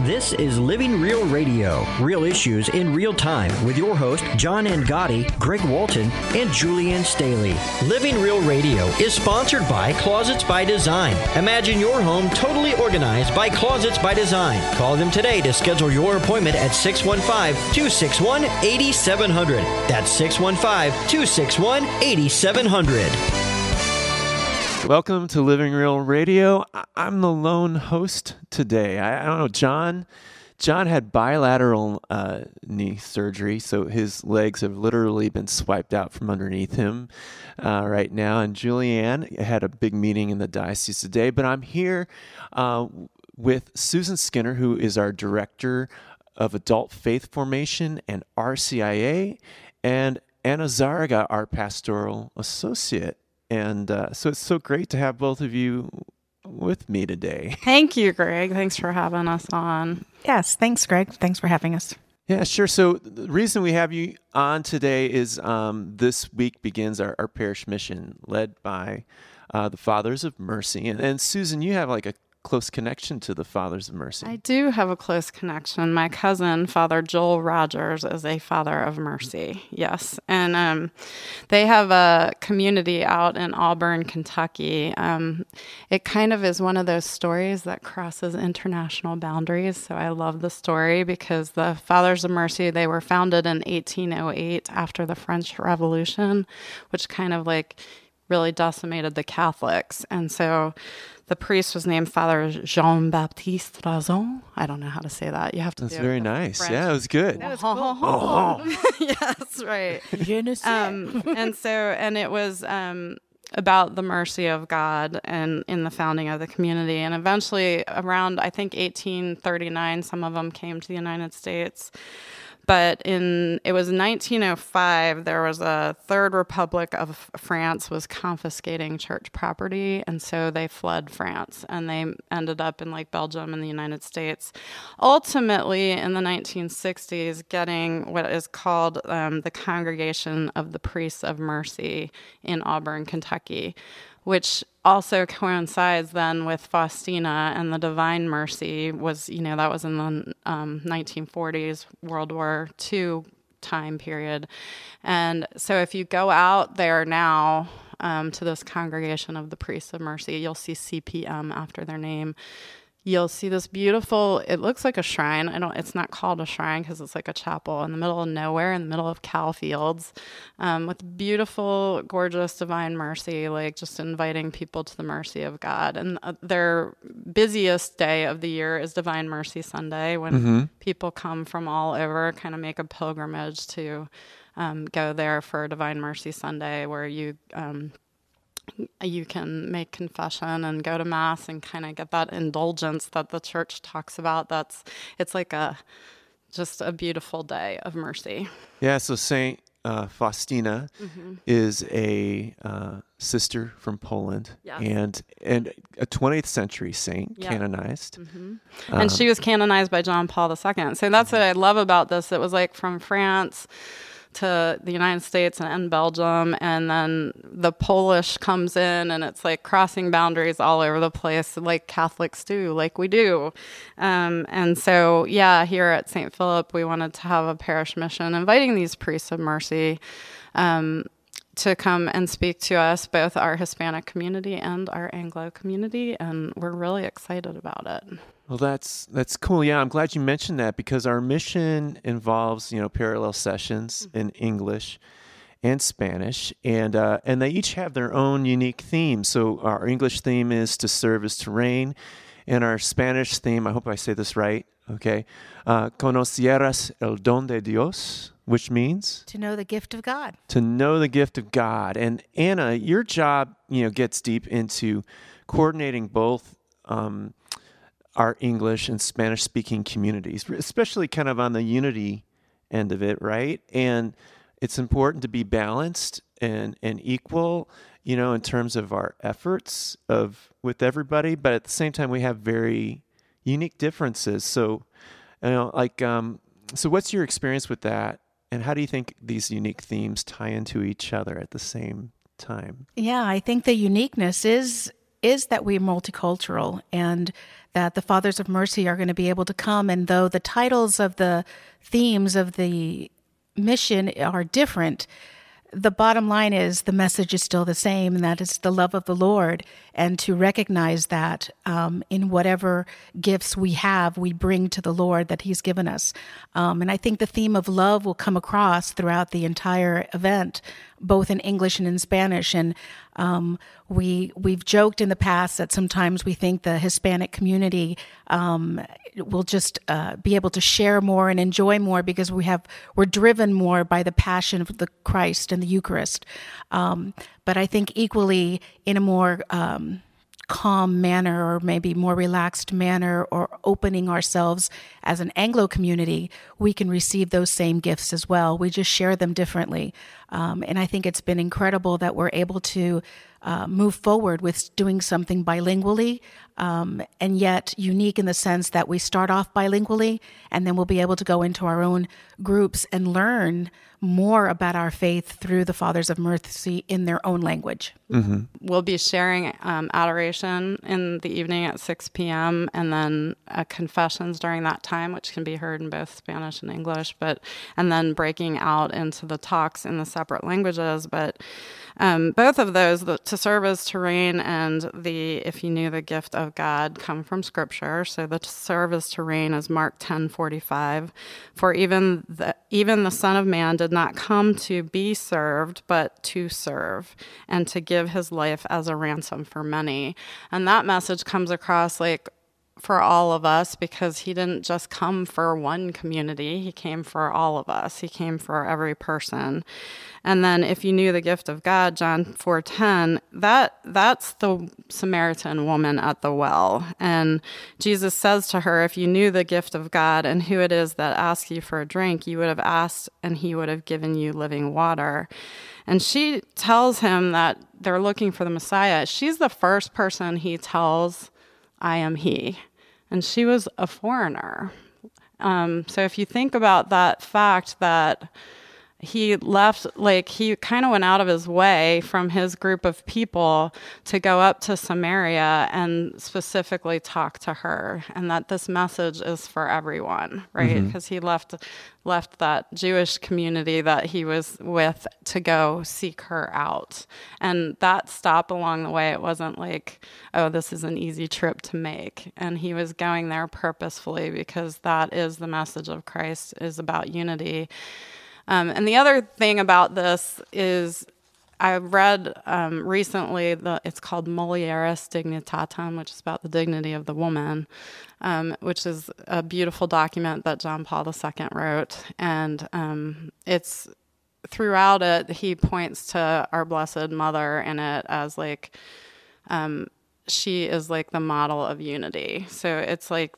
This is Living Real Radio, real issues in real time with your host, John Gotti, Greg Walton, and Julianne Staley. Living Real Radio is sponsored by Closets by Design. Imagine your home totally organized by Closets by Design. Call them today to schedule your appointment at 615-261-8700. That's 615-261-8700. Welcome to Living Real Radio. I'm the lone host today. I don't know, John had bilateral knee surgery, so his legs have literally been swiped out from underneath him right now. And Julianne had a big meeting in the diocese today, but I'm here with Susan Skinner, who is our Director of Adult Faith Formation and RCIA, and Anna Zaraga, our Pastoral Associate. And so it's so great to have both of you with me today. Thank you, Greg. Thanks for having us on. Yes, thanks, Greg. Thanks for having us. Yeah, sure. So the reason we have you on today is this week begins our parish mission led by the Fathers of Mercy. And Susan, you have like a close connection to the Fathers of Mercy. I do have a close connection. My cousin, Father Joel Rogers, is a Father of Mercy. Yes. And they have a community out in Auburn, Kentucky. It kind of is one of those stories that crosses international boundaries. So I love the story because the Fathers of Mercy, they were founded in 1808 after the French Revolution, which kind of like really decimated the Catholics. And so the priest was named Father Jean-Baptiste Razon. I don't know how to say that. You have to. That's very nice. French. Yeah, it was good. That was cool. Yes, right. And it was about the mercy of God and in the founding of the community. And eventually, around I think 1839, some of them came to the United States. But it was 1905, there was a Third Republic of France was confiscating church property, and so they fled France, and they ended up in like Belgium and the United States. Ultimately, in the 1960s, getting what is called the Congregation of the Priests of Mercy in Auburn, Kentucky, which also coincides then with Faustina and the Divine Mercy was, that was in the 1940s, World War II time period. And so if you go out there now to this Congregation of the Priests of Mercy, you'll see CPM after their name. You'll see this beautiful, it looks like a shrine. It's not called a shrine because it's like a chapel in the middle of nowhere, in the middle of cow fields, with beautiful, gorgeous Divine Mercy, like just inviting people to the mercy of God. And their busiest day of the year is Divine Mercy Sunday, when people come from all over, kind of make a pilgrimage to go there for Divine Mercy Sunday, where you can make confession and go to Mass and kind of get that indulgence that the church talks about. It's like just a beautiful day of mercy. Yeah, so Saint Faustina is a sister from Poland, yes, and a 20th century saint, yep, canonized. And she was canonized by John Paul II. So that's what I love about this. It was like from France to the United States and Belgium, and then the Polish comes in, and it's like crossing boundaries all over the place, like Catholics do, like we do. And so, yeah, here at St. Philip, we wanted to have a parish mission, inviting these priests of mercy to come and speak to us, both our Hispanic community and our Anglo community, and we're really excited about it. Well, that's cool. Yeah, I'm glad you mentioned that because our mission involves, parallel sessions in English and Spanish, and they each have their own unique theme. So our English theme is to serve is to reign, and our Spanish theme, I hope I say this right, okay, conocieras el don de Dios, which means? To know the gift of God. To know the gift of God. And Anna, your job, gets deep into coordinating both our English and Spanish-speaking communities, especially kind of on the unity end of it, right? And it's important to be balanced and equal, in terms of our efforts with everybody, but at the same time, we have very unique differences. So, so what's your experience with that? And how do you think these unique themes tie into each other at the same time? Yeah, I think the uniqueness is is that we're multicultural, and that the Fathers of Mercy are going to be able to come. And though the titles of the themes of the mission are different, the bottom line is the message is still the same, and that is the love of the Lord, and to recognize that in whatever gifts we have, we bring to the Lord that He's given us. And I think the theme of love will come across throughout the entire event, both in English and in Spanish. And we've joked in the past that sometimes we think the Hispanic community will just be able to share more and enjoy more because we're driven more by the passion of the Christ and the Eucharist. But I think equally in a more calm manner, or maybe more relaxed manner, or opening ourselves as an Anglo community, we can receive those same gifts as well. We just share them differently. And I think it's been incredible that we're able to move forward with doing something bilingually, and yet unique in the sense that we start off bilingually, and then we'll be able to go into our own groups and learn more about our faith through the Fathers of Mercy in their own language. Mm-hmm. We'll be sharing adoration in the evening at 6 p.m. and then confessions during that time, which can be heard in both Spanish and English, and then breaking out into the talks in the separate languages. But both of those, to serve as to reign and the if you knew the gift of God, come from Scripture. So the to serve as to reign is Mark 10:45. For even the Son of Man did not come to be served, but to serve, and to give his life as a ransom for many. And that message comes across like for all of us, because he didn't just come for one community. He came for all of us. He came for every person. And then if you knew the gift of God, John 4:10, that's the Samaritan woman at the well. And Jesus says to her, if you knew the gift of God and who it is that asks you for a drink, you would have asked and he would have given you living water. And she tells him that they're looking for the Messiah. She's the first person he tells, I am he. And she was a foreigner. So if you think about that fact that he left, like he kind of went out of his way from his group of people to go up to Samaria and specifically talk to her, and that this message is for everyone, right? Because he left that Jewish community that he was with to go seek her out. And that stop along the way, it wasn't like, oh, this is an easy trip to make. And he was going there purposefully because that is the message of Christ, is about unity. And the other thing about this is I read recently, it's called Mulieris Dignitatem, which is about the dignity of the woman, which is a beautiful document that John Paul II wrote. And it's throughout it, he points to our Blessed Mother in it as like, she is like the model of unity. So it's like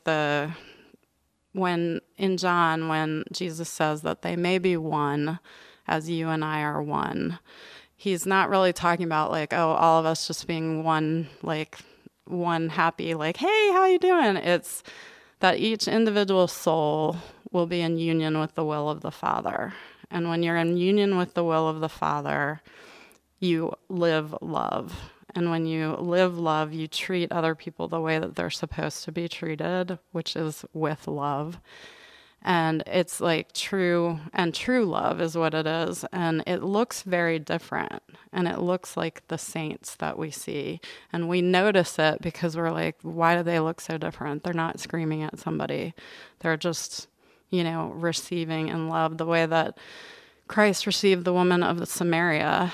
when in John, when Jesus says that they may be one as you and I are one, he's not really talking about like, oh, all of us just being one, like one happy, like, hey, how you doing? It's that each individual soul will be in union with the will of the Father. And when you're in union with the will of the Father, you live love. And when you live love, you treat other people the way that they're supposed to be treated, which is with love. And it's like true love is what it is. And it looks very different. And it looks like the saints that we see. And we notice it because we're like, why do they look so different? They're not screaming at somebody. They're just, receiving in love the way that Christ received the woman of Samaria.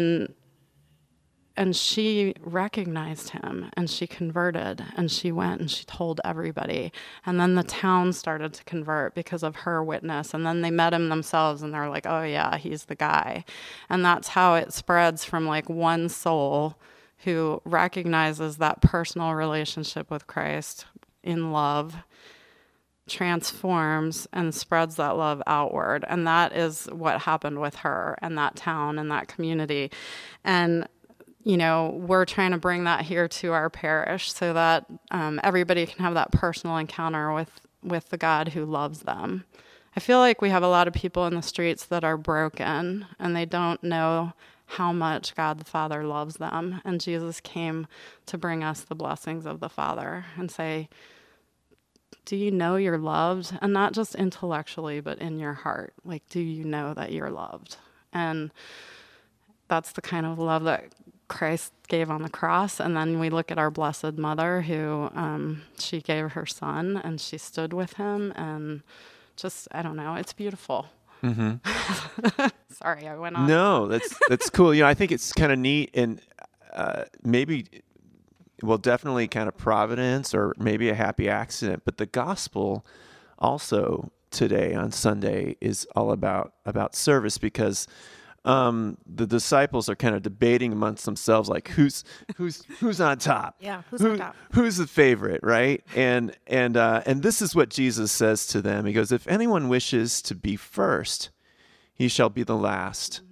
And she recognized him, and she converted, and she went and she told everybody. And then the town started to convert because of her witness. And then they met him themselves, and they're like, oh yeah, he's the guy. And that's how it spreads from like one soul who recognizes that personal relationship with Christ in love, transforms and spreads that love outward. And that is what happened with her and that town and that community. And we're trying to bring that here to our parish so that everybody can have that personal encounter with the God who loves them. I feel like we have a lot of people in the streets that are broken, and they don't know how much God the Father loves them. And Jesus came to bring us the blessings of the Father and say, do you know you're loved? And not just intellectually, but in your heart. Like, do you know that you're loved? And that's the kind of love that Christ gave on the cross. And then we look at our Blessed Mother, who she gave her son, and she stood with him. And just, I don't know, it's beautiful. Mm-hmm. Sorry, I went on. No, that's cool. I think it's kind of neat, and maybe, well, definitely kind of providence or maybe a happy accident. But the gospel also today on Sunday is all about service, because the disciples are kind of debating amongst themselves, like who's on top? Yeah, who's on top? Who's the favorite, right? And this is what Jesus says to them. He goes, "If anyone wishes to be first, he shall be the last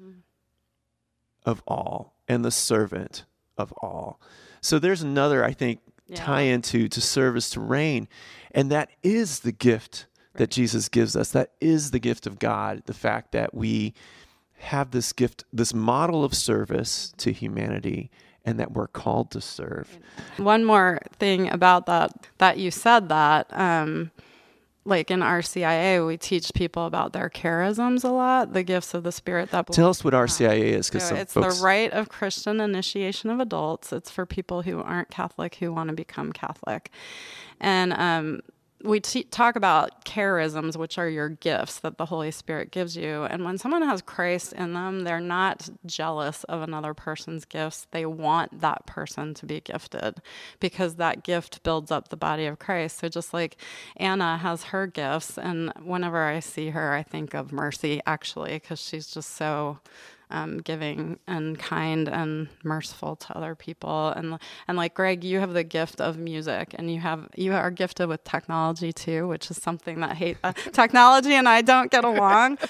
of all and the servant of all." So there's another, I think, tie into to service, to reign, and that is the gift that Jesus gives us. That is the gift of God. The fact that we have this gift, this model of service to humanity, and that we're called to serve. One more thing about that you said that, like in RCIA, we teach people about their charisms a lot, the gifts of the Spirit. Tell us what RCIA is, because it's the Rite of Christian Initiation of Adults. It's for people who aren't Catholic who want to become Catholic. And we talk about charisms, which are your gifts that the Holy Spirit gives you. And when someone has Christ in them, they're not jealous of another person's gifts. They want that person to be gifted, because that gift builds up the body of Christ. So just like Anna has her gifts, and whenever I see her, I think of Mercy, actually, because she's just so giving and kind and merciful to other people. And like Greg, you have the gift of music, and you are gifted with technology too, which is something that technology and I don't get along.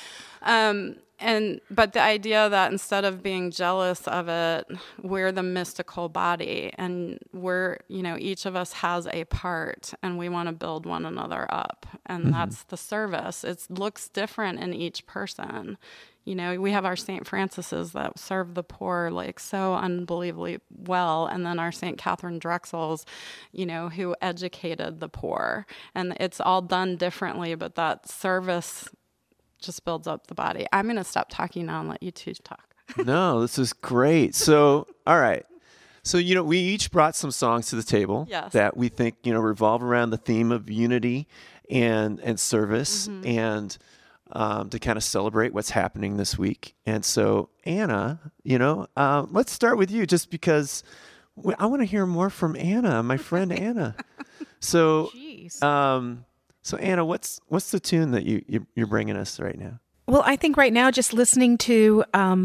But the idea that instead of being jealous of it, we're the mystical body, and we're, each of us has a part, and we want to build one another up. And that's the service. It looks different in each person. We have our St. Francis's that serve the poor like so unbelievably well, and then our St. Catherine Drexels, who educated the poor. And it's all done differently, but that service just builds up the body. I'm going to stop talking now and let you two talk. No, this is great. So, all right. So, we each brought some songs to the table that we think, revolve around the theme of unity and service, and to kind of celebrate what's happening this week. And so, Anna, let's start with you, just because I want to hear more from Anna, my friend Anna. So, so Anna, what's the tune that you're bringing us right now? Well, I think right now, just listening to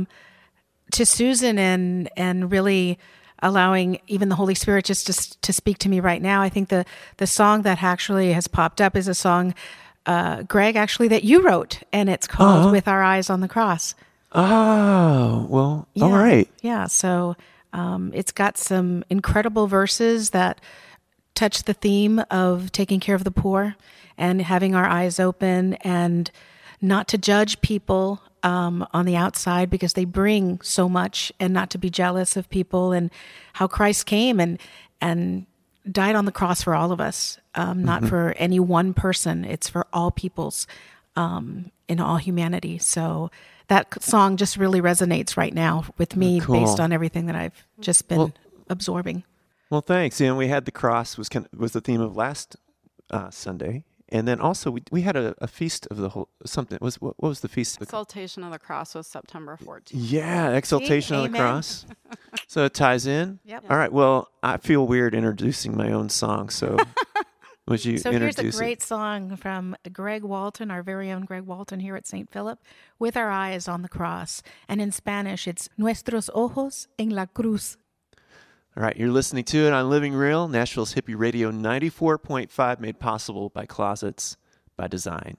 Susan and really allowing even the Holy Spirit just to speak to me right now. I think the song that actually has popped up is a song, Greg, actually, that you wrote, and it's called "With Our Eyes on the Cross." Oh, well, all right. Yeah, so it's got some incredible verses that touch the theme of taking care of the poor and having our eyes open, and not to judge people on the outside because they bring so much, and not to be jealous of people, and how Christ came and died on the cross for all of us, not for any one person. It's for all peoples in all humanity. So that song just really resonates right now with me, based on everything that I've just been absorbing. Well, thanks. And we had the cross was the theme of last Sunday. And then also we had a feast of the whole something. What was the feast? Exaltation of the Cross was September 14th. Yeah, Exaltation of the Cross. So it ties in. Yep. All right. Well, I feel weird introducing my own song, so would you introduce it? So here's a great song from Greg Walton, our very own Greg Walton here at St. Philip, "With Our Eyes on the Cross." And in Spanish, it's "Nuestros ojos en la cruz." All right, you're listening to it on Living Real, Nashville's Hippie Radio 94.5, made possible by Closets by Design.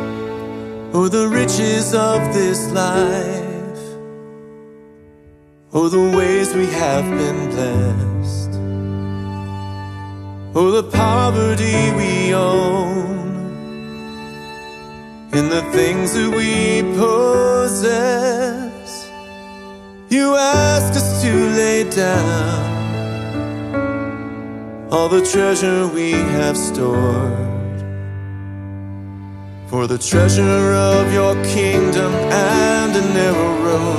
Oh, the riches of this life, Oh, the ways we have been blessed. Oh, the poverty we own, in the things that we possess. You ask us to lay down all the treasure we have stored, for the treasure of your kingdom and a narrow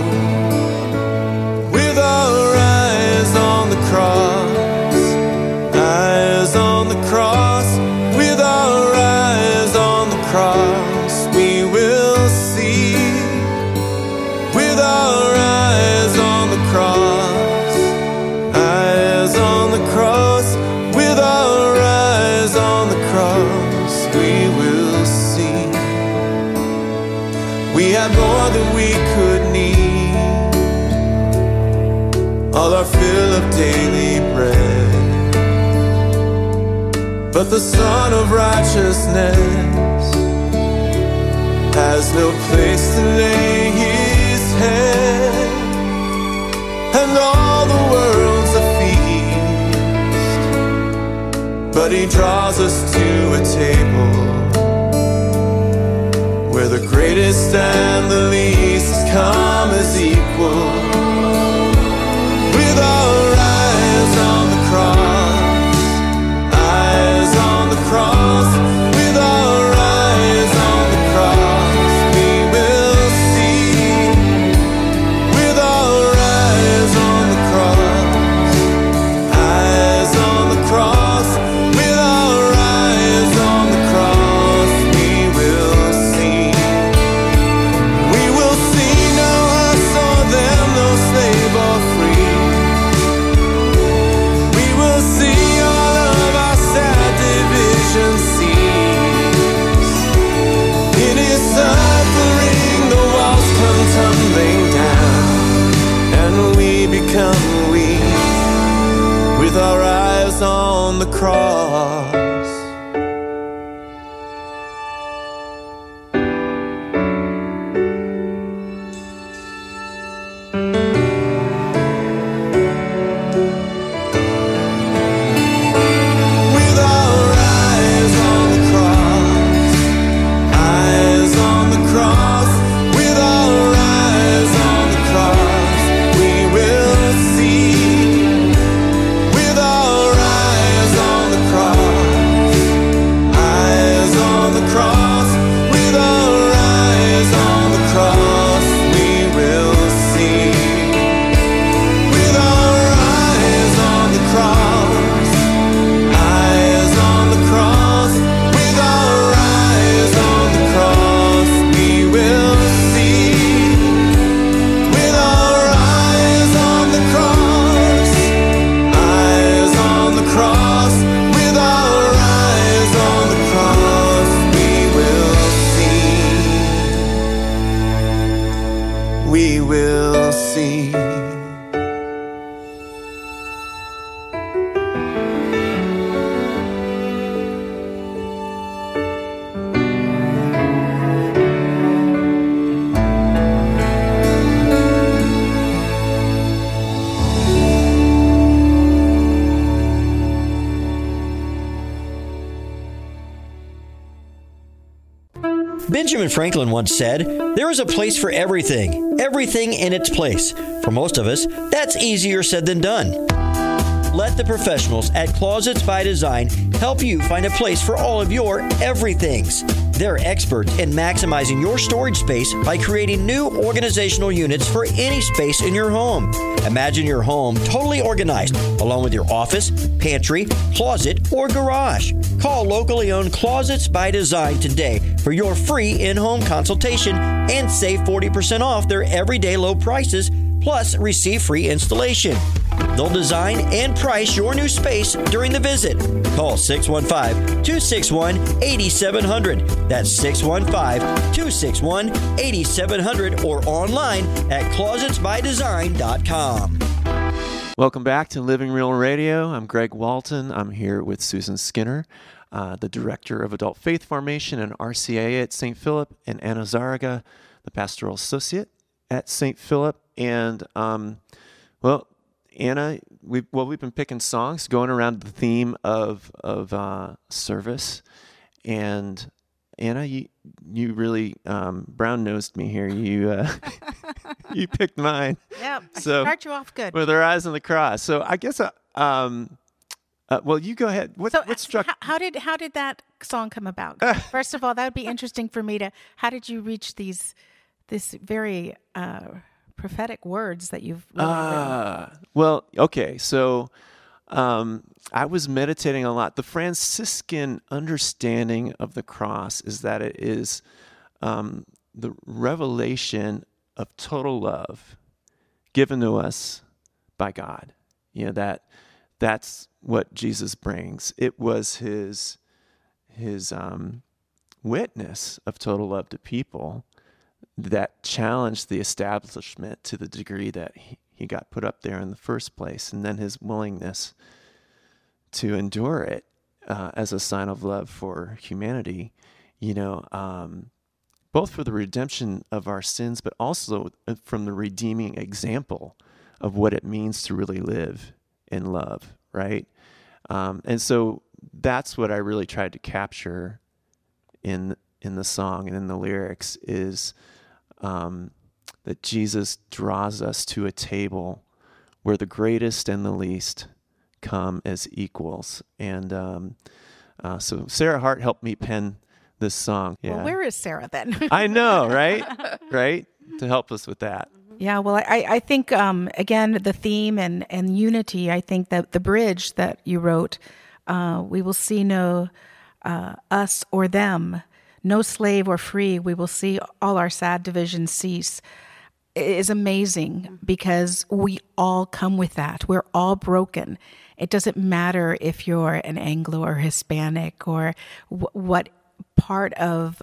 road. With our eyes on the cross, eyes on the cross, with our eyes on the cross, we will see. With our eyes on the cross, eyes on the cross, with our eyes on the cross, we will see. We had more than we could need, all our fill of daily bread. But the Son of Righteousness has no place to lay his head, and all the world's a feast, but he draws us to a table where the greatest and the least come as equal. With our eyes on the cross, eyes on the cross, with our eyes on the cross, we will see. With our eyes on the cross, eyes on the cross, with our eyes on the cross, we will see. We will see no us or them, no slave or free. We will see all of our sad division cease. In his suffering the walls come tumbling down, and we become weak with our eyes on the cross. With our eyes on the cross, eyes on the cross, with our eyes on the cross, we will see. With our eyes on the cross, eyes on the cross, with our eyes on the cross, we will see. With our eyes on the cross, eyes on the cross, with our eyes on the cross, we will see. With our eyes on the cross, eyes on the cross, with our eyes on the cross, we will see. We will see. Benjamin Franklin once said, "There is a place for everything, everything in its place." For most of us, that's easier said than done. Let the professionals at Closets by Design help you find a place for all of your everythings. They're experts in maximizing your storage space by creating new organizational units for any space in your home. Imagine your home totally organized, along with your office, pantry, closet, or garage. Call locally owned Closets by Design today for your free in-home consultation and save 40% off their everyday low prices, plus receive free installation. They'll design and price your new space during the visit. Call 615-261-8700. That's 615-261-8700 or online at closetsbydesign.com. Welcome back to Living Real Radio. I'm Greg Walton. I'm here with Susan Skinner, the Director of Adult Faith Formation and RCA at St. Philip, and Anna Zaraga, the Pastoral Associate at St. Philip. And Well, Anna, we've been picking songs going around the theme of service, and Anna, you really brown-nosed me here. You you picked mine. Yeah, So start you off good. with our eyes on the cross. So I guess well, you go ahead. What struck? How did that song come about? First of all, that would be interesting for me to. How did you reach this very prophetic words that you've really written? Well, okay. So I was meditating a lot. The Franciscan understanding of the cross is that it is the revelation of total love given to us by God. You know, that's what Jesus brings. It was his witness of total love to people that challenged the establishment to the degree that he got put up there in the first place, and then his willingness to endure it as a sign of love for humanity, both for the redemption of our sins, but also from the redeeming example of what it means to really live in love, right? And so that's what I really tried to capture in the song and in the lyrics is that Jesus draws us to a table where the greatest and the least come as equals. And so Sarah Hart helped me pen this song. Yeah. Well, where is Sarah then? I know, right? Right? To help us with that. Yeah, well, I think, again, the theme and unity, I think that the bridge that you wrote, we will see no us or them, no slave or free, we will see all our sad divisions cease, is amazing because we all come with that. We're all broken. It doesn't matter if you're an Anglo or Hispanic or what part of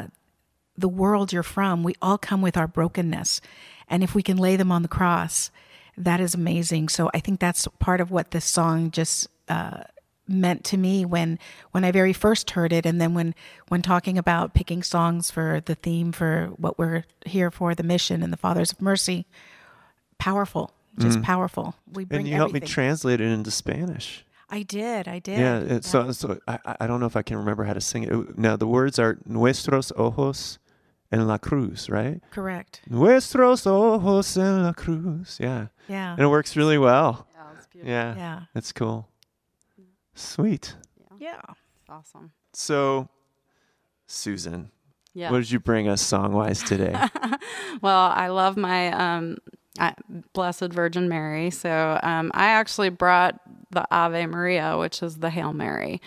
the world you're from. We all come with our brokenness. And if we can lay them on the cross, that is amazing. So I think that's part of what this song just meant to me when I very first heard it. And then when talking about picking songs for the theme for what we're here for, the mission and the Fathers of Mercy, powerful, just powerful. We bring and you helped me translate it into Spanish. I did. Yeah, so I don't know if I can remember how to sing it. Now, the words are Nuestros ojos en la cruz, right? Correct. Nuestros ojos en la cruz. Yeah. Yeah. And it works really well. Yeah, it's beautiful. Yeah. That's cool. Sweet. Yeah. Awesome. So, Susan, Yeah. what did you bring us song-wise today? Well, I love my Blessed Virgin Mary. So I actually brought the Ave Maria, which is the Hail Mary.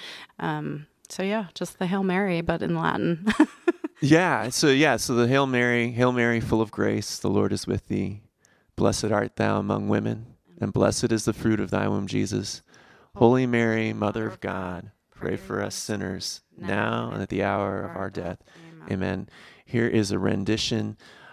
So yeah, just the Hail Mary, but in Latin. So the Hail Mary, full of grace, the Lord is with thee. Blessed art thou among women, and blessed is the fruit of thy womb, Jesus. Holy Mary, Mother of God, pray for us sinners, now and at the hour of our death. Amen. Here is a rendition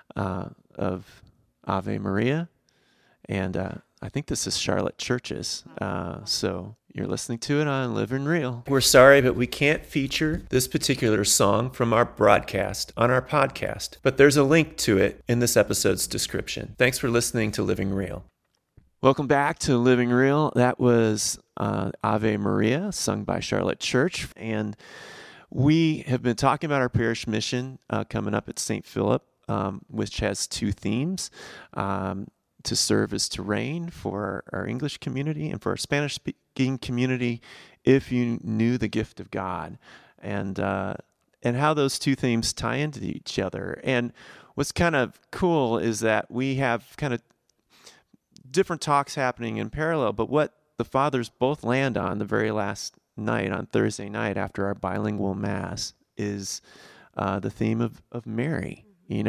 of Ave Maria, and I think this is Charlotte Church's. So you're listening to it on Living Real. We're sorry, but we can't feature this particular song from our broadcast on our podcast, but there's a link to it in this episode's description. Thanks for listening to Living Real. Welcome back to Living Real. That was Ave Maria, sung by Charlotte Church, and we have been talking about our parish mission coming up at St. Philip, which has two themes. To serve as to reign for our English community and for our Spanish-speaking community, if you knew the gift of God, and how those two themes tie into each other. And what's kind of cool is that we have kind of different talks happening in parallel, but what the fathers both land on the very last night, on Thursday night after our bilingual mass, is the theme of Mary.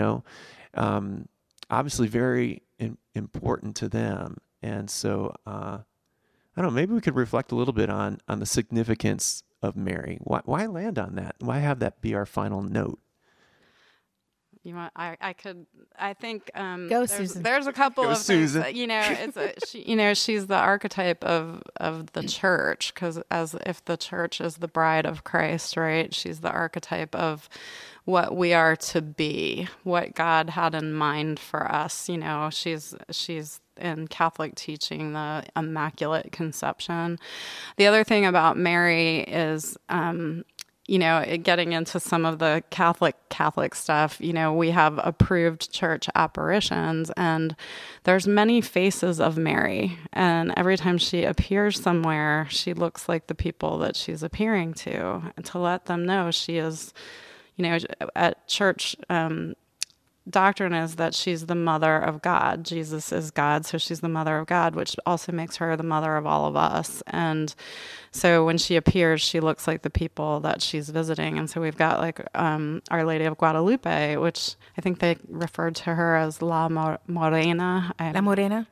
Obviously very important to them. And so, I don't know, maybe we could reflect a little bit on the significance of Mary. Why land on that? Why have that be our final note? You want? I could. I think. Go, Susan. There's a couple Go, of Susan. things. She's the archetype of the church, because as if the church is the bride of Christ, right? She's the archetype of what we are to be, what God had in mind for us. She's in Catholic teaching, the Immaculate Conception. The other thing about Mary is, getting into some of the Catholic stuff, we have approved church apparitions, and there's many faces of Mary. And every time she appears somewhere, she looks like the people that she's appearing to, and to let them know she is, at church, doctrine is that she's the mother of God. Jesus is God, so she's the mother of God, which also makes her the mother of all of us. And so when she appears, she looks like the people that she's visiting. And so we've got like Our Lady of Guadalupe, which I think they referred to her as La Morena. La Morena.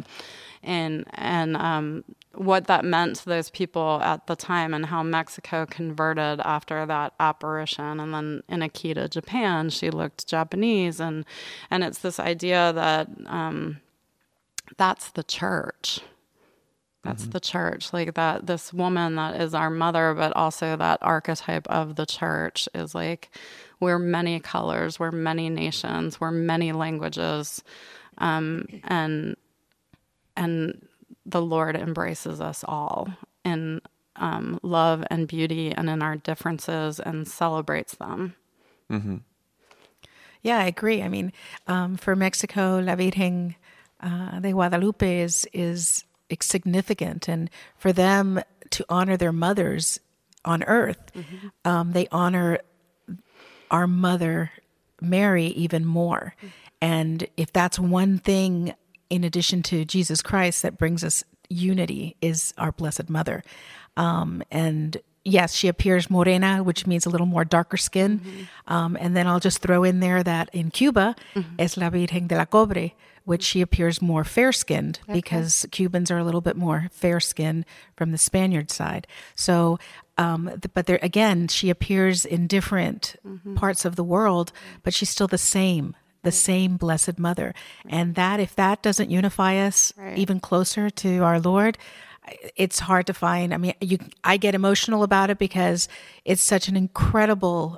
And what that meant to those people at the time, and how Mexico converted after that apparition. And then in Akita, Japan, she looked Japanese, and it's this idea that that's the church. That's the church, like that this woman that is our mother, but also that archetype of the church is like, we're many colors, we're many nations, we're many languages, and the Lord embraces us all in love and beauty and in our differences, and celebrates them. Mm-hmm. Yeah, I agree. I mean, for Mexico, La Virgen de Guadalupe is significant, and for them to honor their mothers on earth, they honor our mother Mary even more. And if that's one thing, in addition to Jesus Christ, that brings us unity, is our Blessed Mother. And yes, she appears morena, which means a little more darker skin. And then I'll just throw in there that in Cuba, es la Virgen de la Cobre, which she appears more fair-skinned, because Cubans are a little bit more fair-skinned from the Spaniard side. So, but there again, she appears in different parts of the world, but she's still the same Blessed Mother. And that, if that doesn't unify us even closer to our Lord, it's hard to find. I mean, I get emotional about it because it's such an incredible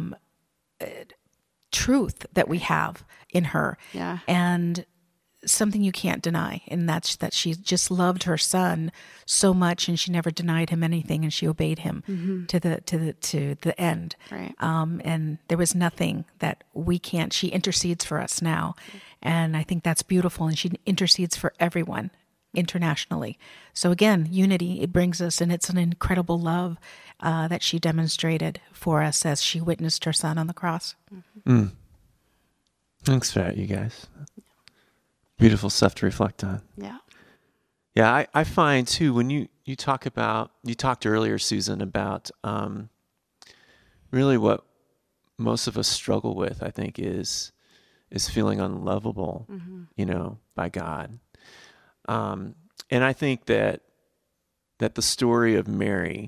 truth that we have in her. Yeah. And something you can't deny, and that's that she just loved her son so much, and she never denied him anything, and she obeyed him to the end. Right. And there was nothing that we can't. She intercedes for us now, and I think that's beautiful. And she intercedes for everyone internationally. So again, unity, it brings us, and it's an incredible love that she demonstrated for us as she witnessed her son on the cross. Thanks for that, you guys. Beautiful stuff to reflect on. Yeah. Yeah, I find too, when you talked earlier, Susan, about really what most of us struggle with, I think, is feeling unlovable, by God. And I think that the story of Mary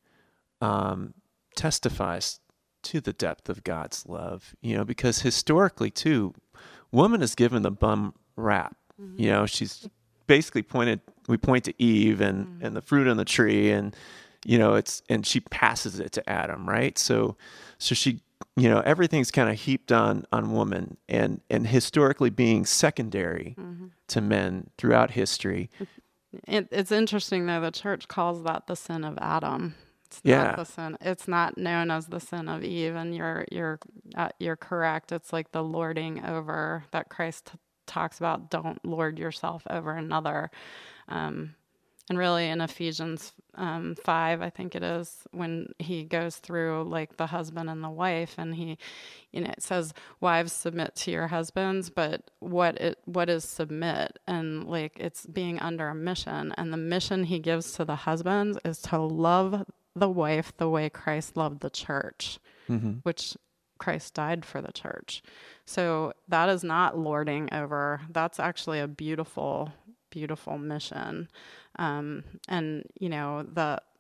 testifies to the depth of God's love, because historically too, woman is given the bum rap. She's basically we point to Eve and the fruit on the tree, and and she passes it to Adam, right? So she, everything's kind of heaped on woman, and historically being secondary to men throughout history. It's interesting though, the church calls that the sin of Adam. It's not the sin. It's not known as the sin of Eve, and you're correct. It's like the lording over that Christ talks about. Don't lord yourself over another. And really in Ephesians 5, I think it is, when he goes through like the husband and the wife, and he, it says, wives, submit to your husbands, but what is submit? And like, it's being under a mission, and the mission he gives to the husbands is to love the wife the way Christ loved the church, which Christ died for the church. So that is not lording over. That's actually a beautiful, beautiful mission. And the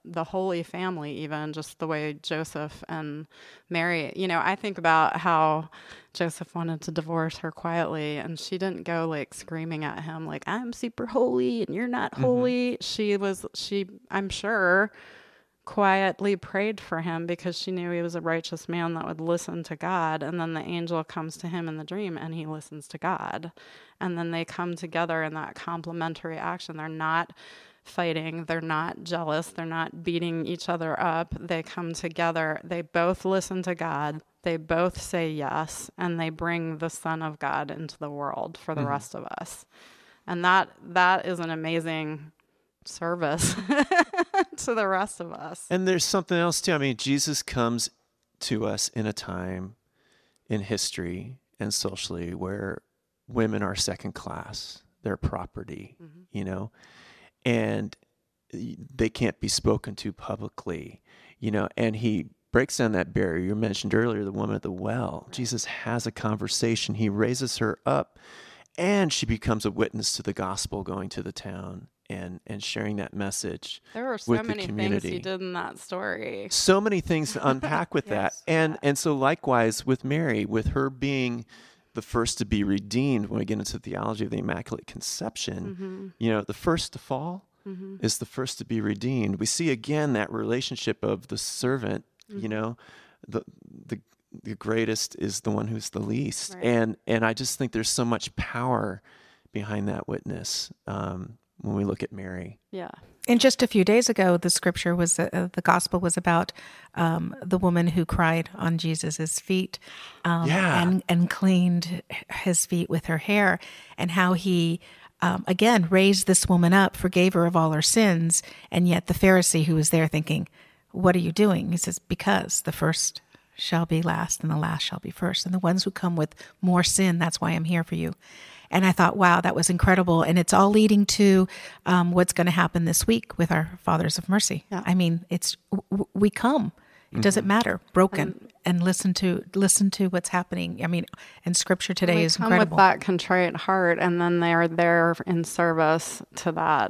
the Holy Family, even just the way Joseph and Mary, I think about how Joseph wanted to divorce her quietly, and she didn't go like screaming at him like, I'm super holy and you're not holy. She, I'm sure, quietly prayed for him because she knew he was a righteous man that would listen to God. And then the angel comes to him in the dream and he listens to God. And then they come together in that complementary action. They're not fighting. They're not jealous. They're not beating each other up. They come together. They both listen to God. They both say yes. And they bring the Son of God into the world for the rest of us. And that is an amazing service to the rest of us. And there's something else too. I mean, Jesus comes to us in a time in history and socially where women are second class, they're property, and they can't be spoken to publicly, and he breaks down that barrier. You mentioned earlier the woman at the well. Right. Jesus has a conversation. He raises her up, and she becomes a witness to the gospel going to the town and sharing that message. There were so with many the community. things he did in that story. So many things to unpack with that. And so likewise with Mary, with her being the first to be redeemed, when we get into theology of the Immaculate Conception, the first to fall is the first to be redeemed. We see again that relationship of the servant, the greatest is the one who's the least. Right. And I just think there's so much power behind that witness when we look at Mary. Yeah. And just a few days ago, the scripture was, the gospel was about the woman who cried on Jesus's feet and cleaned his feet with her hair, and how he, again, raised this woman up, forgave her of all her sins. And yet the Pharisee who was there thinking, what are you doing? He says, because the first shall be last and the last shall be first. And the ones who come with more sin, that's why I'm here for you. And I thought, wow, that was incredible. And it's all leading to what's going to happen this week with our Fathers of Mercy. Yeah. I mean, we come. It doesn't matter, broken, and listen to what's happening. I mean, and Scripture today is incredible. Come with that contrite heart, and then they are there in service to that.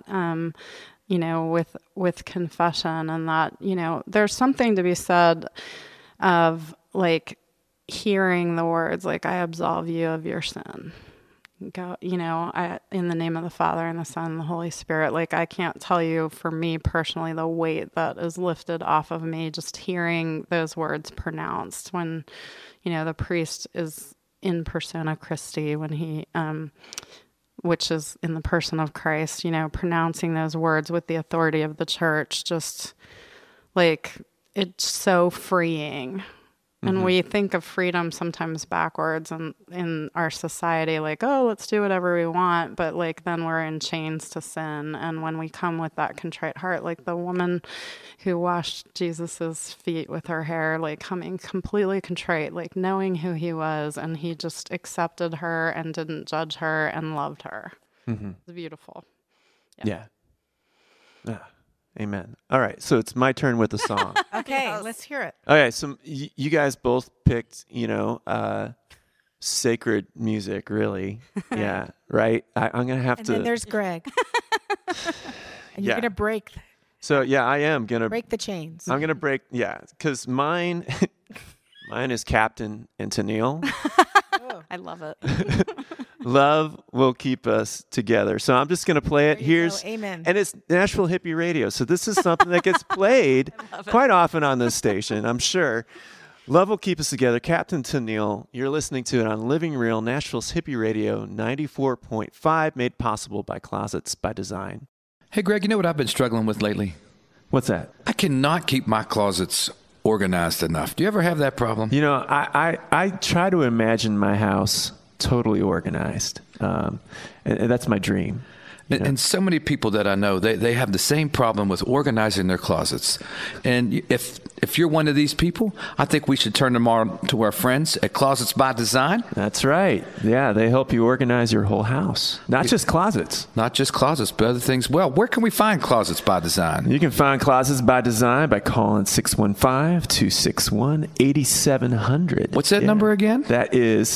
With confession, and that there's something to be said of like hearing the words like, I absolve you of your sin. Go, in the name of the Father and the Son and the Holy Spirit. Like, I can't tell you, for me personally, the weight that is lifted off of me just hearing those words pronounced when, the priest is in persona Christi, when he, which is in the person of Christ, pronouncing those words with the authority of the church, just like, it's so freeing. And we think of freedom sometimes backwards in our society, like, oh, let's do whatever we want. But like, then we're in chains to sin. And when we come with that contrite heart, like the woman who washed Jesus's feet with her hair, like coming completely contrite, like knowing who he was, and he just accepted her and didn't judge her and loved her. It's beautiful. Yeah. Amen. All right, so it's my turn with the song. Okay, let's hear it. Okay, so you guys both picked, sacred music, really. Yeah, right? I'm going to have to... And then there's Greg. And you're going to break... So, yeah, I am going to... Break the chains. I'm going to break... Yeah, because mine is Captain and Tennille. Oh, I love it. Love will keep us together. So I'm just going to play it. Here's Amen. And it's Nashville Hippie Radio. So this is something that gets played quite often on this station, I'm sure. Love will keep us together. Captain Tennille, you're listening to it on Living Real, Nashville's Hippie Radio 94.5, made possible by Closets by Design. Hey, Greg, you know what I've been struggling with lately? What's that? I cannot keep my closets organized enough. Do you ever have that problem? I try to imagine my house totally organized. And that's my dream. And so many people that I know, they have the same problem with organizing their closets. And if you're one of these people, I think we should turn them on to our friends at Closets by Design. That's right. Yeah, they help you organize your whole house. Not just closets. Not just closets, but other things. Well, where can we find Closets by Design? You can find Closets by Design by calling 615-261-8700. What's that number again? That is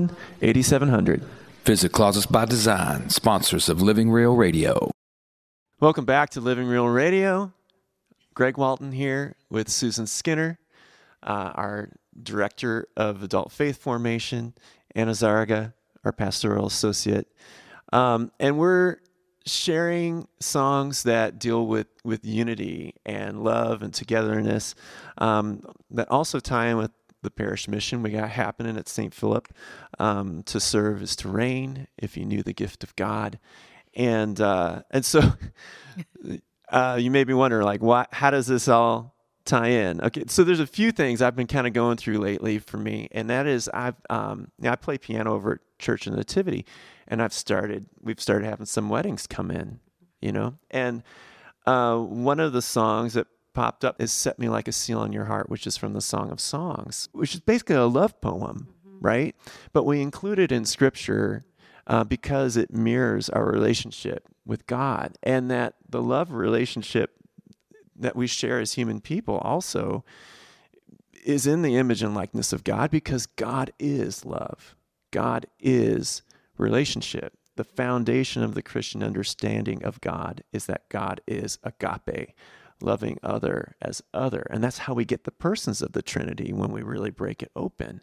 615-261-8700. Visit Closets by Design, sponsors of Living Real Radio. Welcome back to Living Real Radio. Greg Walton here with Susan Skinner, our Director of Adult Faith Formation, Anna Zarga, our Pastoral Associate. And we're sharing songs that deal with unity and love and togetherness that also tie in with the parish mission we got happening at St. Philip, to serve is to reign, if you knew the gift of God. And so you may be wondering, like, how does this all tie in? Okay, so there's a few things I've been kind of going through lately for me, and that is I play piano over at Church of the Nativity, and we've started having some weddings come in, and one of the songs that popped up is "Set Me Like a Seal on Your Heart," which is from the Song of Songs, which is basically a love poem, right? But we include it in Scripture because it mirrors our relationship with God, and that the love relationship that we share as human people also is in the image and likeness of God, because God is love. God is relationship. The foundation of the Christian understanding of God is that God is agape, loving other as other. And that's how we get the persons of the Trinity when we really break it open.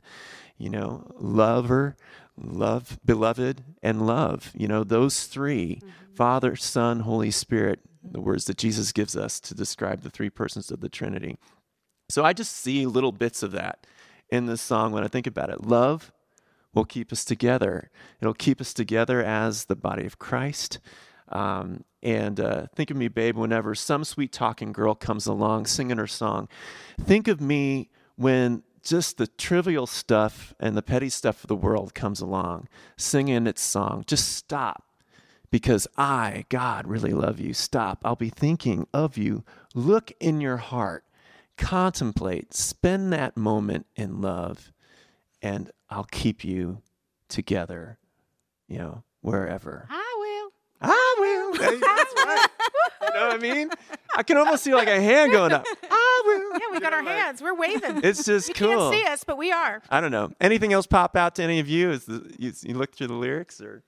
Lover, love, beloved, and love. Those three, Father, Son, Holy Spirit, the words that Jesus gives us to describe the three persons of the Trinity. So I just see little bits of that in this song when I think about it. Love will keep us together. It'll keep us together as the body of Christ. And think of me, babe, whenever some sweet-talking girl comes along singing her song. Think of me when just the trivial stuff and the petty stuff of the world comes along, singing its song. Just stop, because I, God, really love you. Stop. I'll be thinking of you. Look in your heart. Contemplate. Spend that moment in love, and I'll keep you together, wherever. I will. That's right. You know what I mean? I can almost see like a hand going up. I will. Yeah, we got our hands. We're waving. It's just you cool. You can't see us, but we are. I don't know. Anything else pop out to any of you as you look through the lyrics? Or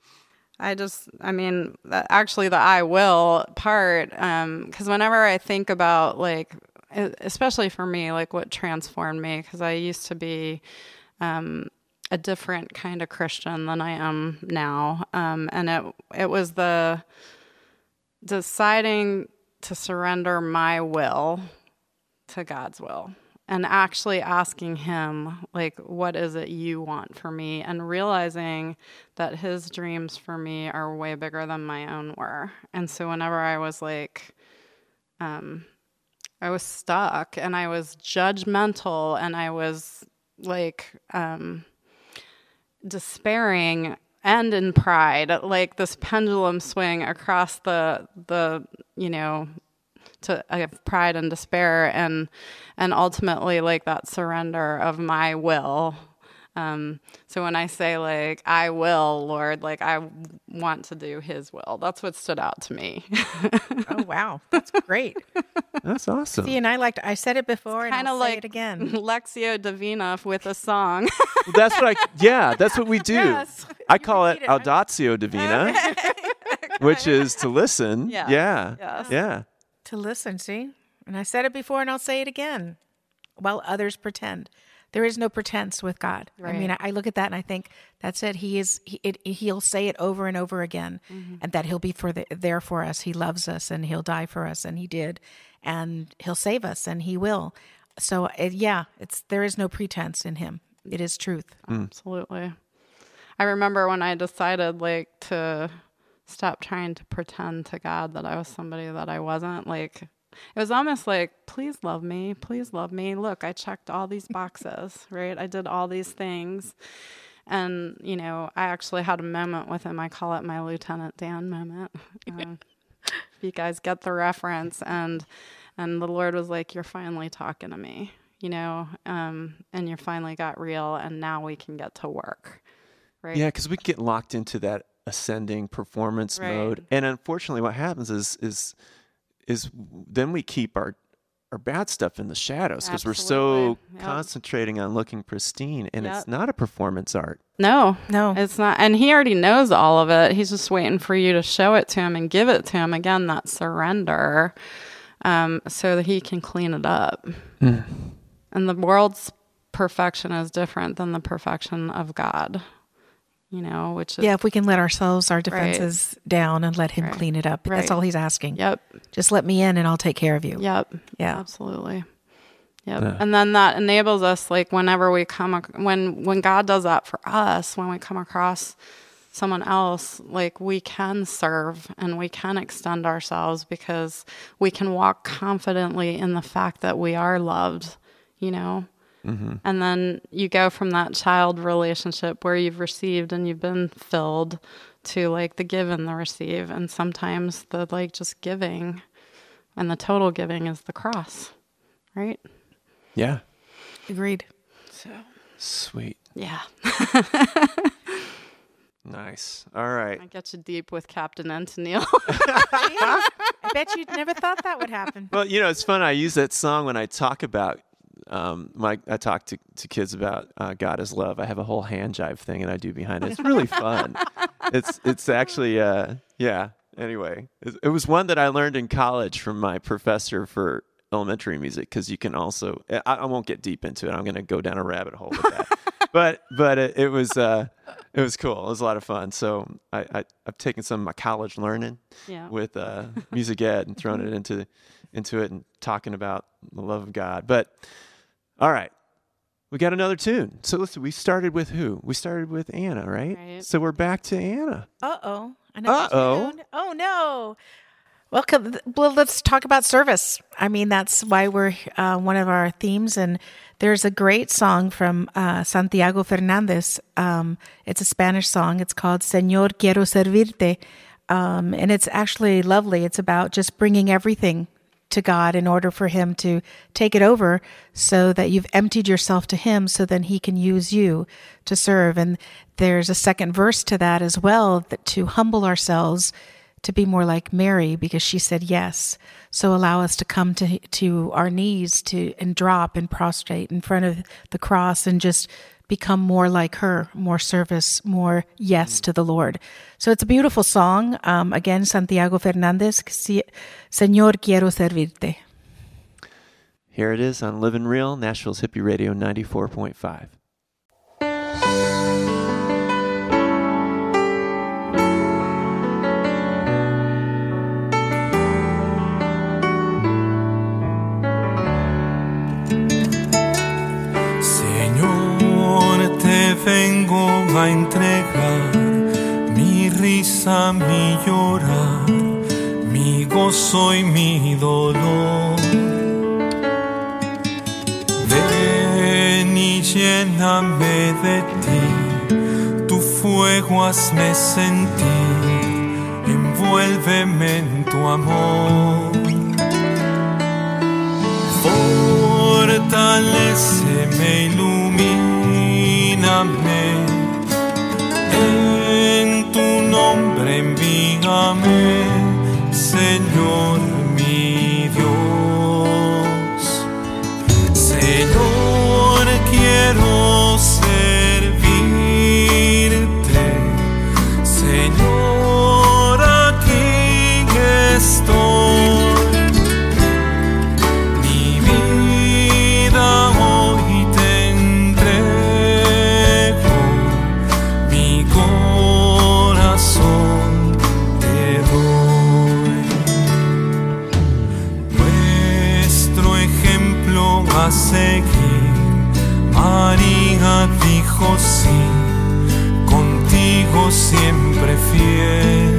Actually the I will part, because whenever I think about, like, especially for me, like what transformed me, because I used to be a different kind of Christian than I am now. And it was the deciding to surrender my will to God's will, and actually asking him, like, what is it you want for me? And realizing that his dreams for me are way bigger than my own were. And so whenever I was like, I was stuck and I was judgmental and I was like, despairing and in pride, like this pendulum swing across the to pride and despair, and ultimately like that surrender of my will. So when I say, like, I will, Lord, like, I want to do his will. That's what stood out to me. Oh, wow. That's great. That's awesome. See, and I said it before, and I'll say it again. Lectio Divina with a song. That's what we do. Yes. I call it Audatio Divina, which is to listen. Yes. Yeah. Yes. Yeah. To listen, see? And I said it before, and I'll say it again. While others pretend. There is no pretense with God. Right. I mean, I look at that and I think that's it. He'll say it over and over again, and that he'll be there for us. He loves us, and he'll die for us, and he did, and he'll save us, and he will. So there is no pretense in him. It is truth. Absolutely. I remember when I decided, like, to stop trying to pretend to God that I was somebody that I wasn't. Like, it was almost like, please love me. Please love me. Look, I checked all these boxes, right? I did all these things. And, I actually had a moment with him. I call it my Lieutenant Dan moment. If you guys get the reference. And the Lord was like, you're finally talking to me, and you finally got real, and now we can get to work, right? Yeah, because we get locked into that ascending performance mode. And unfortunately what happens is then we keep our bad stuff in the shadows because we're so Absolutely. Yep. concentrating on looking pristine, and Yep. it's not a performance art. No, No. it's not. And he already knows all of it. He's just waiting for you to show it to him and give it to him. Again, that surrender, so that he can clean it up. And the world's perfection is different than the perfection of God, which is, Yeah, if we can let ourselves, our defenses down and let him clean it up. That's Right. all he's asking. Yep. Just let me in and I'll take care of you. Yep. Yeah. Absolutely. Yep. Yeah. And then that enables us, like, whenever we when God does that for us, when we come across someone else, like, we can serve and we can extend ourselves because we can walk confidently in the fact that we are loved, And then you go from that child relationship where you've received and you've been filled to, like, the give and the receive. And sometimes the, like, just giving and the total giving is the cross, right? Yeah. Agreed. So, Sweet. yeah. Nice. All right. I get you deep with Captain Antonil. I bet you never thought that would happen. Well, it's fun. I use that song when I talk about I talk to kids about God is love. I have a whole hand jive thing and I do behind it. It's really fun. It's actually yeah. Anyway, it was one that I learned in college from my professor for elementary music because you can also I won't get deep into it. I'm going to go down a rabbit hole with that. but it was cool. It was a lot of fun. So I've taken some of my college learning with music ed and thrown it into it and talking about the love of God. But all right, we got another tune. So listen, we started with who? We started with Anna, right? So we're back to Anna. Uh-oh. Uh-oh. Oh, no. Well, let's talk about service. I mean, that's why we're one of our themes. And there's a great song from Santiago Fernandez. It's a Spanish song. It's called Señor, Quiero Servirte. And it's actually lovely. It's about just bringing everything to God in order for him to take it over so that you've emptied yourself to him so then he can use you to serve. And there's a second verse to that as well, that to humble ourselves to be more like Mary because she said yes. So allow us to come to our knees and drop and prostrate in front of the cross and just become more like her, more service, more yes to the Lord. So it's a beautiful song. Again, Santiago Fernandez, Señor, Quiero Servirte. Here it is on Living Real, Nashville's Hippie Radio 94.5. Vengo a entregar mi risa, mi llorar, mi gozo y mi dolor. Ven y lléname de ti, tu fuego hazme sentir, envuélveme en tu amor. Fortaléceme, ilumíname, en tu nombre envíame, Señor mi Dios. Señor, quiero servirte, Señor, aquí estoy. A seguir, María dijo sí, contigo siempre fiel.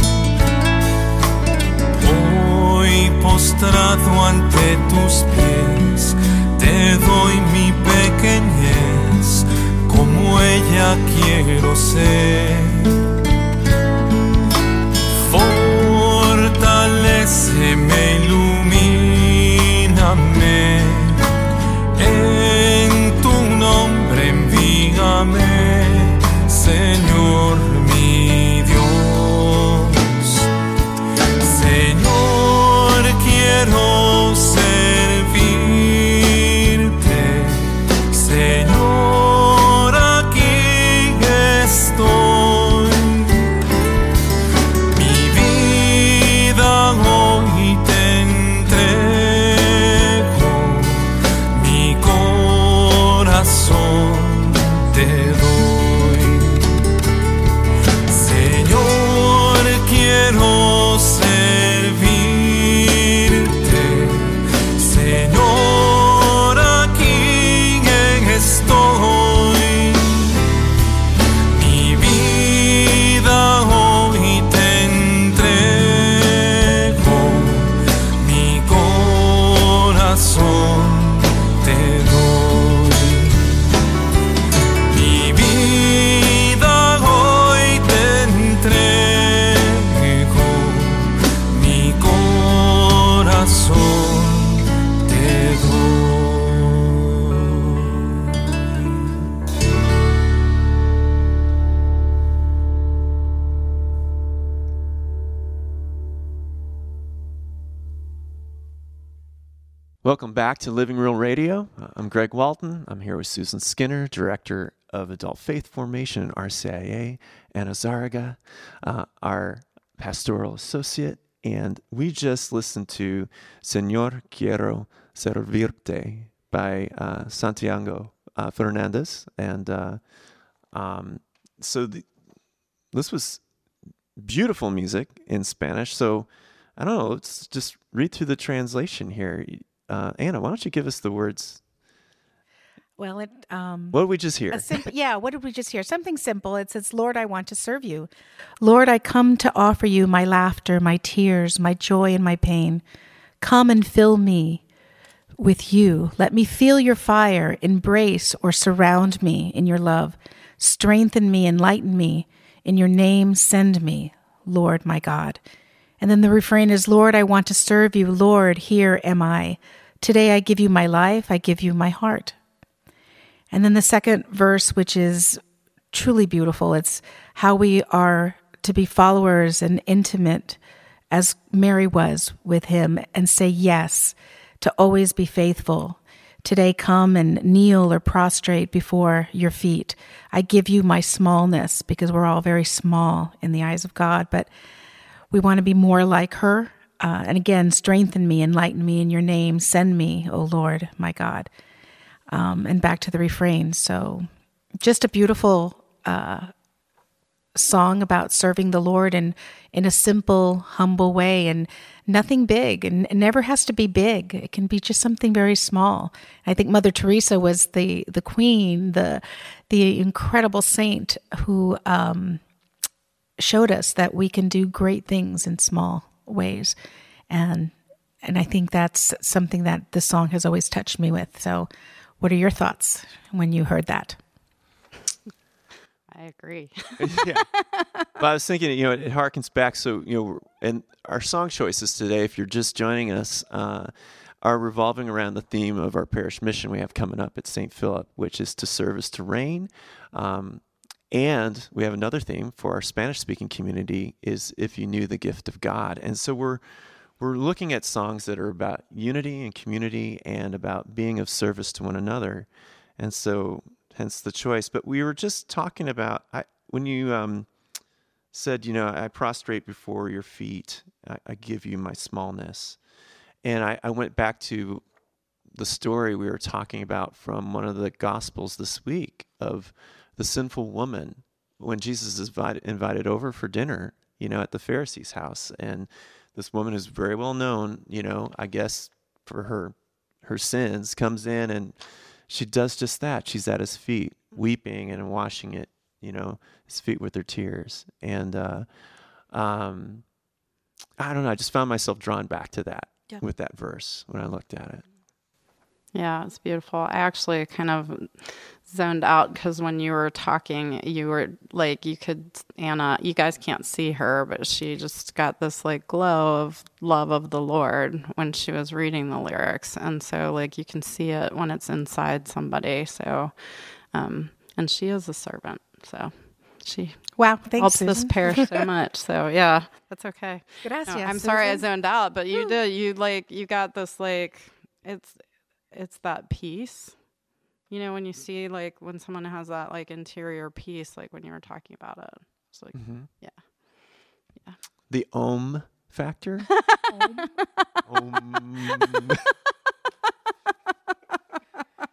Hoy postrado ante tus pies, te doy mi pequeñez, como ella quiero ser. Fortaléceme, ilumíname, en tu nombre envíame, Señor mi Dios. Señor, quiero servirte, te doy. Señor, quiero servirte. Señor, aquí estoy. Mi vida hoy te entrego. Mi corazón te doy. Mi vida hoy te entrego. Mi corazón te doy. Welcome back to Living Real Radio. I'm Greg Walton. I'm here with Susan Skinner, Director of Adult Faith Formation in RCIA, Anna Zaraga, our Pastoral Associate, and we just listened to Señor, Quiero Servirte by Santiago Fernandez. And this was beautiful music in Spanish. So I don't know, let's just read through the translation here. Anna, why don't you give us the words? Well, What did we just hear? What did we just hear? Something simple. It says, Lord, I want to serve you. Lord, I come to offer you my laughter, my tears, my joy, and my pain. Come and fill me with you. Let me feel your fire, embrace or surround me in your love. Strengthen me, enlighten me. In your name, send me, Lord, my God. And then the refrain is, Lord, I want to serve you. Lord, here am I. Today I give you my life. I give you my heart. And then the second verse, which is truly beautiful, it's how we are to be followers and intimate as Mary was with him and say yes, to always be faithful. Today come and kneel or prostrate before your feet. I give you my smallness because we're all very small in the eyes of God, but we want to be more like her. And again, strengthen me, enlighten me in your name. Send me, O Lord, my God. And back to the refrain. So just a beautiful song about serving the Lord in a simple, humble way, and nothing big, and it never has to be big. It can be just something very small. I think Mother Teresa was the queen, the incredible saint who showed us that we can do great things in small ways. And I think that's something that the song has always touched me with. So what are your thoughts when you heard that? I agree. Yeah. But I was thinking, it harkens back. So, and our song choices today, if you're just joining us, are revolving around the theme of our parish mission we have coming up at St. Philip, which is to serve is to reign. And we have another theme for our Spanish-speaking community is if you knew the gift of God. And so we're looking at songs that are about unity and community and about being of service to one another. And so hence the choice. But we were just talking about, when you said, I prostrate before your feet, I give you my smallness. And I went back to the story we were talking about from one of the Gospels this week of the sinful woman when Jesus is invited over for dinner, at the Pharisee's house. And this woman who's very well known, I guess for her sins, comes in and she does just that. She's at his feet, weeping and washing his feet with her tears. And I don't know, I just found myself drawn back to that with that verse when I looked at it. Yeah, it's beautiful. I actually kind of zoned out because when you were talking, you were like, Anna, you guys can't see her, but she just got this like glow of love of the Lord when she was reading the lyrics. And so like you can see it when it's inside somebody. So, and she is a servant. So she helps this parish so much. So yeah, that's okay. Gracias, I'm sorry I Susan. zoned out, but you did. You got this like, it's that peace, when you see like when someone has that like interior peace, like when you were talking about it, it's like, yeah. The Om factor. Om.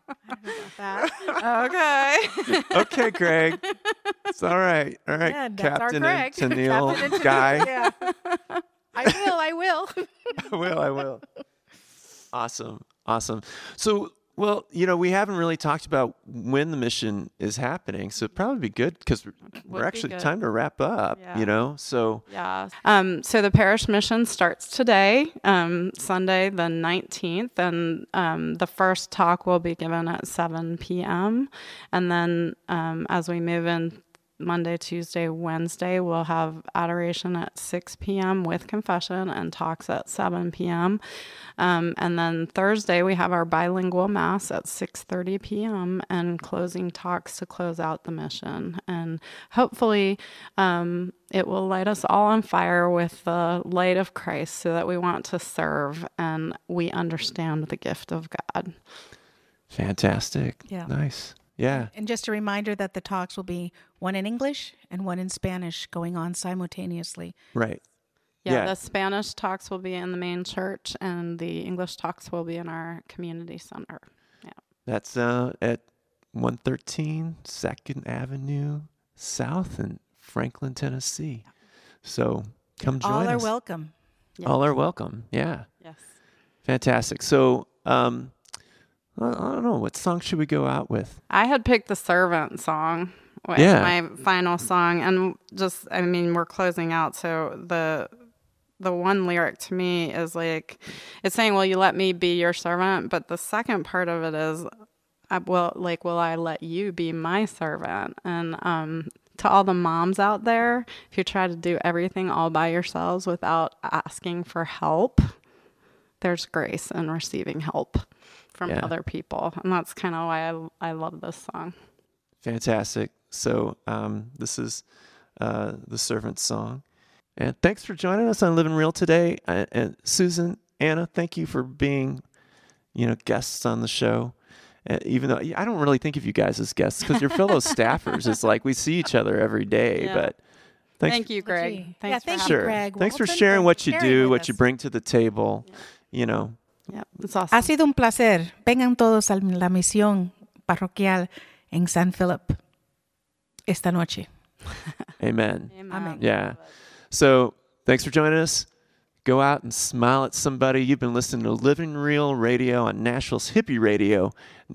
Okay. Okay, Greg. It's all right. All right, Yeah, that's our Captain Greg. and Tennille Captain and guy. Yeah. I will. I will. Awesome. So, well, we haven't really talked about when the mission is happening, so it'd probably be good because we're be actually good. time to wrap up, so. Yeah. So the parish mission starts today, Sunday the 19th, and the first talk will be given at 7 p.m. And then as we move in Monday, Tuesday, Wednesday, we'll have adoration at 6 p.m. with confession and talks at 7 p.m. And then Thursday, we have our bilingual mass at 6:30 p.m. and closing talks to close out the mission. And hopefully it will light us all on fire with the light of Christ so that we want to serve and we understand the gift of God. Fantastic. Yeah. Nice. Yeah. And just a reminder that the talks will be one in English and one in Spanish going on simultaneously. Right. Yeah, the Spanish talks will be in the main church and the English talks will be in our community center. Yeah. That's at 113 2nd Avenue South in Franklin, Tennessee. So come join us. All are welcome. Yes. All are welcome. Yeah. Yes. Fantastic. So, I don't know. What song should we go out with? I had picked the Servant song as my final song. And we're closing out. So the one lyric to me is like, it's saying, will you let me be your servant? But the second part of it is, will I let you be my servant? And to all the moms out there, if you try to do everything all by yourselves without asking for help, there's grace in receiving help from other people. And that's kind of why I love this song. Fantastic. So this is the Servant song. And thanks for joining us on Living Real today. And Susan, Anna, thank you for being, guests on the show. Even though I don't really think of you guys as guests because you're fellow staffers. It's like we see each other every day. Yeah. But thank you, Greg. Thanks for having me. Greg. Thanks for Walton, sharing what you sharing do, with what you us. bring to the table. Yeah, it's awesome. Ha sido un placer. Vengan todos a la misión parroquial en San Philip esta noche. Amen. Amen. Yeah. So thanks for joining us. Go out and smile at somebody. You've been listening to Living Real Radio on Nashville's Hippie Radio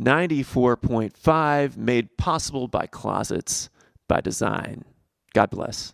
94.5, made possible by Closets by Design. God bless.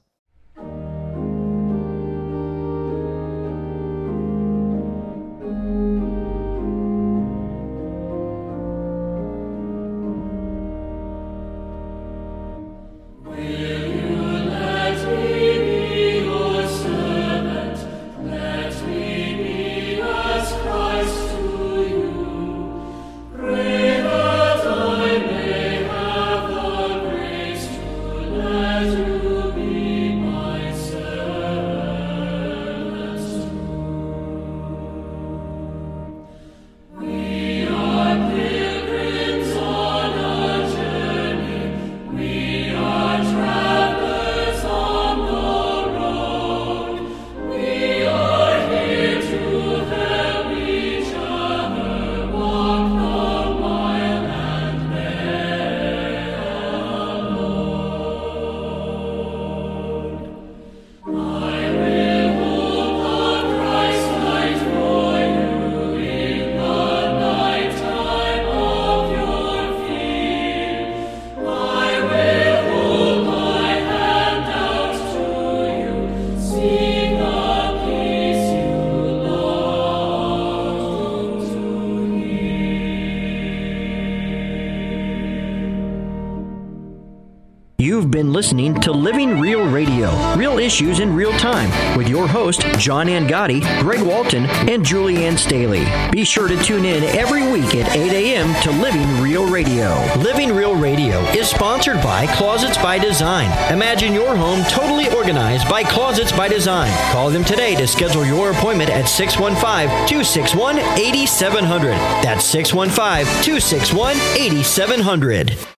You've been listening to Living Real Radio, real issues in real time, with your host, John Angotti, Greg Walton, and Julianne Staley. Be sure to tune in every week at 8 a.m. to Living Real Radio. Living Real Radio is sponsored by Closets by Design. Imagine your home totally organized by Closets by Design. Call them today to schedule your appointment at 615-261-8700. That's 615-261-8700.